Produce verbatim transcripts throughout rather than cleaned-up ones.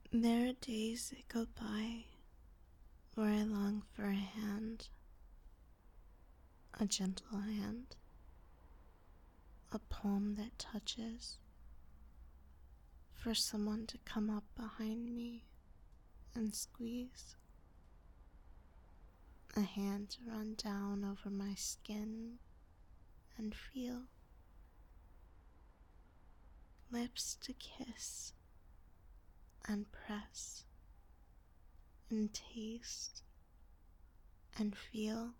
There are days that go by where I long for a hand, a gentle hand, a palm that touches, for someone to come up behind me and squeeze, a hand to run down over my skin and feel, lips to kiss and press and taste and feel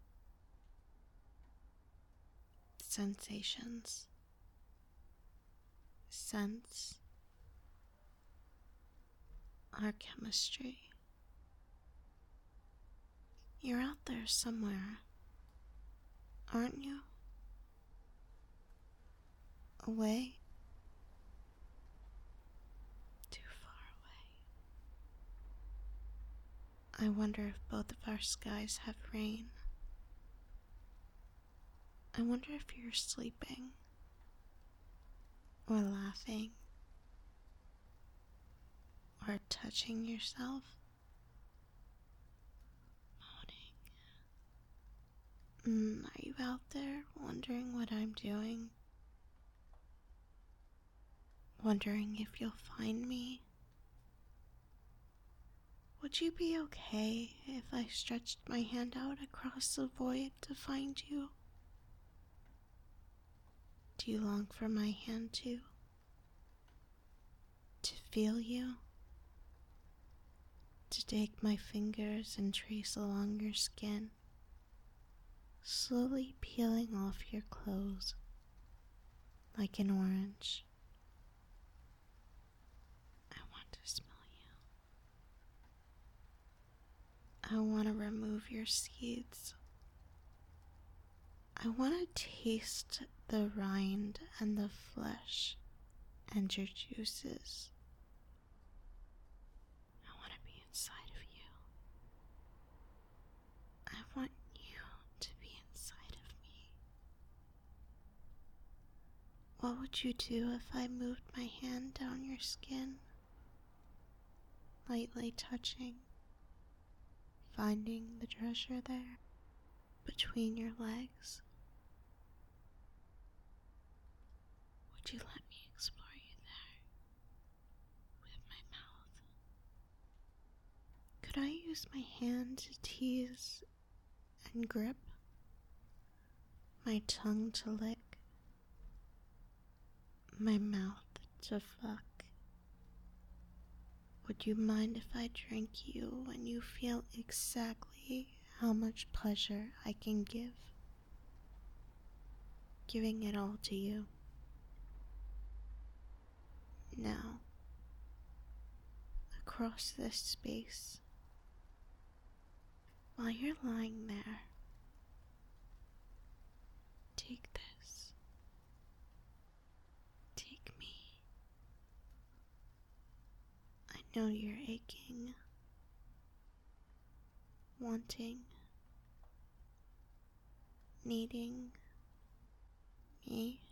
sensations, sense our chemistry. You're out there somewhere, aren't you? Away? Too far away. I wonder if both of our skies have rain. I wonder if you're sleeping, or laughing, or touching yourself, moaning. Mm, are you out there wondering what I'm doing? Wondering if you'll find me? Would you be okay if I stretched my hand out across the void to find you? Do you long for my hand too? To feel you? To take my fingers and trace along your skin, slowly peeling off your clothes like an orange. I want to smell you. I want to remove your seeds. I want to taste the rind and the flesh and your juices. I want to be inside of you. I want you to be inside of me. What would you do if I moved my hand down your skin, lightly touching, finding the treasure there between your legs? Would you let me explore you there with my mouth? Could I use my hand to tease and grip, my tongue to lick, my mouth to fuck? Would you mind if I drink you when you feel exactly how much pleasure I can give? Giving it all to you. Now, across this space, while you're lying there, take this. Take me. I know you're aching, wanting, needing me.